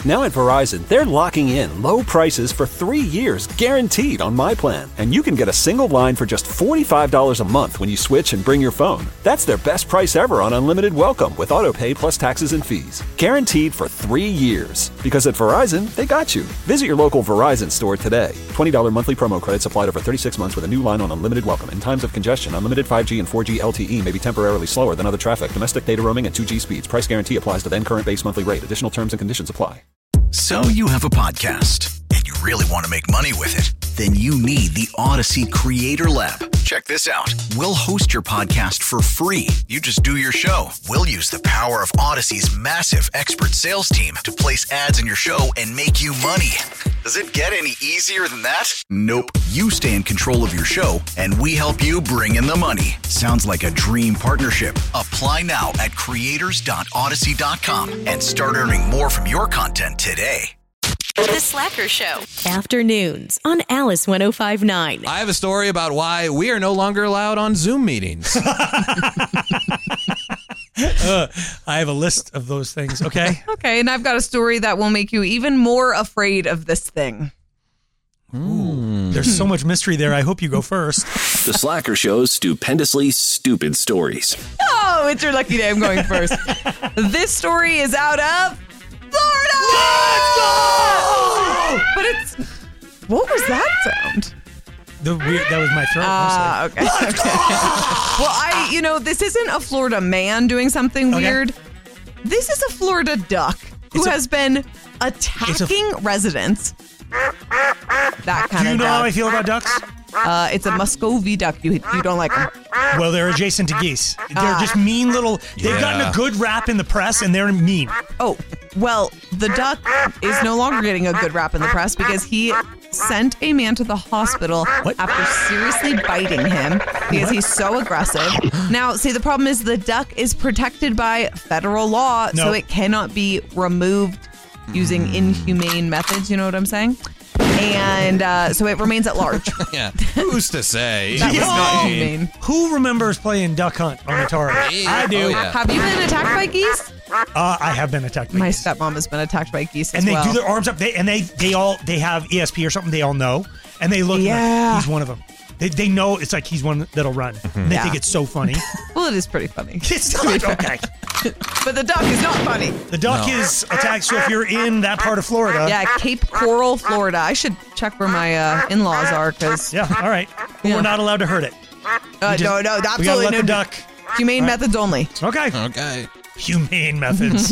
Now at Verizon, they're locking in low prices for 3 years, guaranteed on my plan. And you can get a single line for just $45 a month when you switch and bring your phone. That's their best price ever on unlimited welcome with autopay plus taxes and fees. Guaranteed for 3 years. Because at Verizon, they got you. Visit your local Verizon store today. $20 monthly promo credits applied over 36 months with a new line on unlimited welcome. In times of congestion, unlimited 5G and 4G LTE may be temporarily slower than other traffic. Domestic data roaming at 2G speeds. Price guarantee applies to then current base monthly rate. Additional terms and conditions apply. So you have a podcast and you really want to make money with it? Then you need the Odyssey Creator Lab. Check this out. We'll host your podcast for free. You just do your show. We'll use the power of Odyssey's massive expert sales team to place ads in your show and make you money. Does it get any easier than that? Nope. You stay in control of your show, and we help you bring in the money. Sounds like a dream partnership. Apply now at creators.odyssey.com and start earning more from your content today. The Slacker Show. Afternoons on Alice 105.9. I have a story about why we are no longer allowed on Zoom meetings. I have a list of those things, okay? Okay, and I've got a story that will make you even more afraid of this thing. There's so much mystery there. I hope you go first. The Slacker Show's stupendously stupid stories. Oh, it's your lucky day. I'm going first. This story is out of Florida! Let's go! But it's... What was that sound? That was my throat. Okay. Well, this isn't a Florida man doing something weird. This is a Florida duck who has been attacking residents. That kind of duck. Do you know how I feel about ducks? It's a Muscovy duck. You don't like them. Well, they're adjacent to geese. They're just mean little... They've gotten a good rap in the press, and they're mean. Oh, well, the duck is no longer getting a good rap in the press because he sent a man to the hospital after seriously biting him because he's so aggressive. Now, see, the problem is the duck is protected by federal law, so it cannot be removed using inhumane methods. You know what I'm saying? And so it remains at large. Yeah. Who's to say? That was not humane. Who remembers playing Duck Hunt on Atari? I do. Oh, yeah. Have you been attacked by geese? I have been attacked by geese. My stepmom has been attacked by geese and as well. And they do their arms up. They have ESP or something. They all know. And they look like he's one of them. They know it's like he's one that'll run. And they think it's so funny. Well, it is pretty funny. It's not okay. But the duck is not funny. The duck is attacked. So if you're in that part of Florida. Yeah, Cape Coral, Florida. I should check where my in-laws are because... Yeah, all right. But we're not allowed to hurt it. No, absolutely we gotta let the duck. Humane methods only. Okay. Humane methods.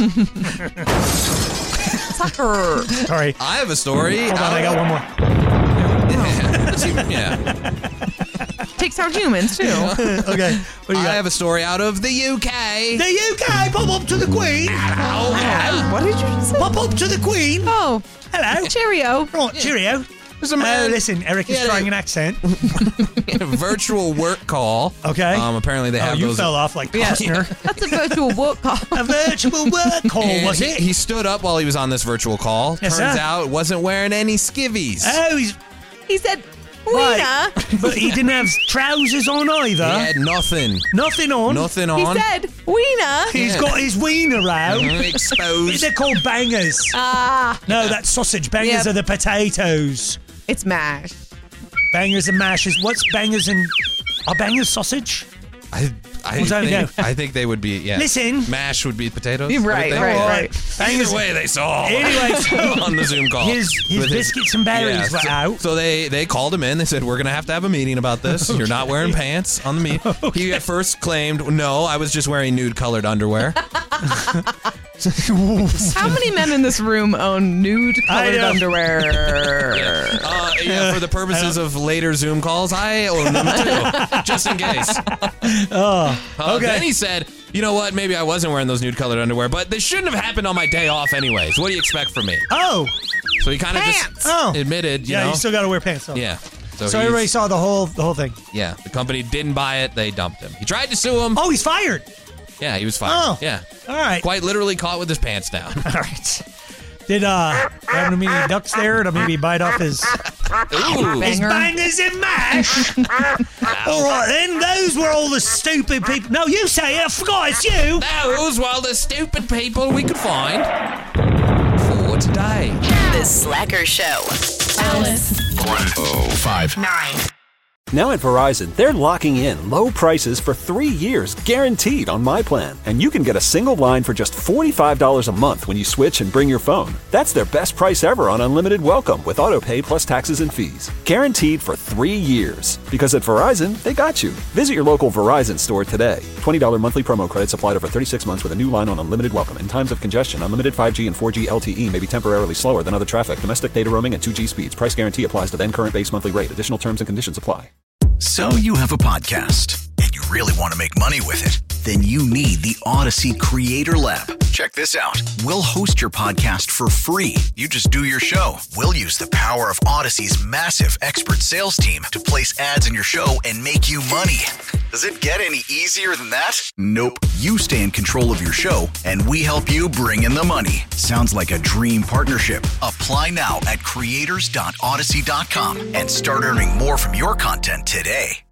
Sucker. Sorry. I have a story. Hold on, I got one more. Yeah. Takes out humans, too. Okay. What do you got? I have a story out of the UK. The UK! Pop up to the Queen! Hello. What did you just say? Pop up to the Queen! Oh. Hello. Cheerio. Right, cheerio. There's a man. Listen, Eric is trying an accent. A virtual work call. Okay. Apparently they have you those. fell off like Costner. That's a virtual work call. A virtual work call, was it? He stood up while he was on this virtual call. Yes, Turns sir. out wasn't wearing any skivvies. Oh, He said, right. wiener. But he didn't have trousers on either. He had nothing. Nothing on. Nothing He on. said, wiener. He's got his wiener out. Exposed. They're called bangers. No, that's sausage. Bangers are the potatoes. It's mash. Bangers and mashes. What's bangers and... Are bangers sausage? I think they would be, yeah. Listen. Mash would be potatoes. Right. Either way, they saw. Anyway, on the Zoom call. His biscuits and berries were out. So they called him in. They said, we're going to have a meeting about this. You're not wearing pants on the meeting. Okay. He at first claimed, no, I was just wearing nude-colored underwear. How many men in this room own nude-colored underwear? For the purposes of later Zoom calls, I own them too, just in case. Okay. Then he said, you know what, maybe I wasn't wearing those nude-colored underwear, but this shouldn't have happened on my day off anyways. What do you expect from me? Oh. So he kind of just admitted, you know. You still got to wear pants, though. Yeah. So everybody saw the whole thing. Yeah. The company didn't buy it. They dumped him. He tried to sue him. Oh, he's fired. Yeah, he was fired. Oh. Yeah. All right. Quite literally caught with his pants down. All right. Did have any ducks there to maybe bite off his bangers and mash? All right, then. Those were all the stupid people. No, you say it. I forgot it's you. Those were all the stupid people we could find. today. The Slacker Show. Alice. 105.9. Now at Verizon, they're locking in low prices for 3 years, guaranteed on my plan. And you can get a single line for just $45 a month when you switch and bring your phone. That's their best price ever on unlimited welcome with auto pay plus taxes and fees. Guaranteed for 3 years. Because at Verizon, they got you. Visit your local Verizon store today. $20 monthly promo credits applied over 36 months with a new line on unlimited welcome. In times of congestion, unlimited 5G and 4G LTE may be temporarily slower than other traffic. Domestic data roaming at 2G speeds. Price guarantee applies to then current base monthly rate. Additional terms and conditions apply. So you have a podcast and you really want to make money with it? Then you need the Odyssey Creator Lab. Check this out. We'll host your podcast for free. You just do your show. We'll use the power of Odyssey's massive expert sales team to place ads in your show and make you money. Does it get any easier than that? Nope. You stay in control of your show and we help you bring in the money. Sounds like a dream partnership. Apply now at creators.odyssey.com and start earning more from your content today.